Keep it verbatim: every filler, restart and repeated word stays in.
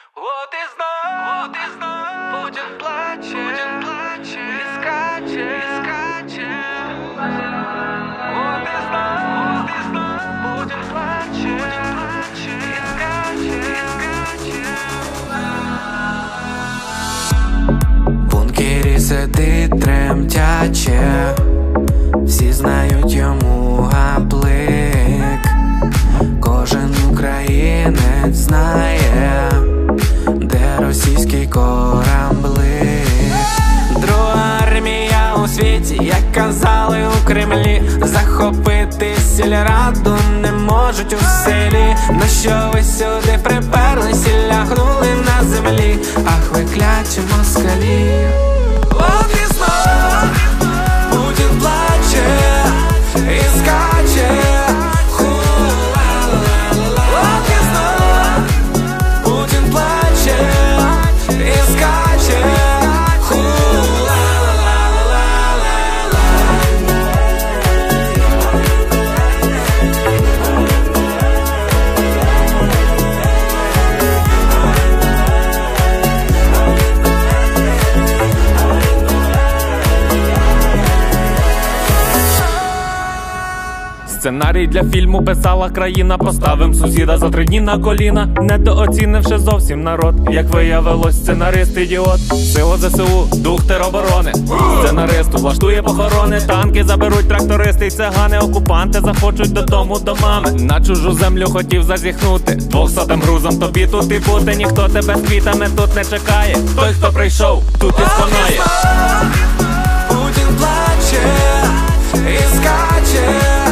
Вот и знал, вот и знал, Путин плачет, Путин плачет, и скачет, и скачет. Вот и знал, вот и знал, Путин плачет, Путин плачет, и скачет, и скачет. В бункері сидить тремтяче, всі знають йому гаплик. Кожен українець знає, де російський кораблик. Друга армія у світі, як казали у Кремлі. Захопити сільраду не можуть у селі. На що ви сюди приперлись і лягнули на землі? Ах, ви кляті москалі. Вот і знов Путін плаче і скаче. Вот і знов Путін плаче і скаче. Сценарій для фільму писала країна. Поставим сусіда за три дні на коліна, недооцінивши зовсім народ. Як виявилось, сценарист ідіот. Сила ЗСУ, дух тероборони. Сценаристу влаштує похорони. Танки заберуть трактористи й цигани. Окупанти захочуть додому до мами. На чужу землю хотів зазіхнути. Двохсотим грузом тобі тут і бути. Ніхто тебе з квітами тут не чекає. Той, хто прийшов, тут і сконає. Путін плаче і скаче.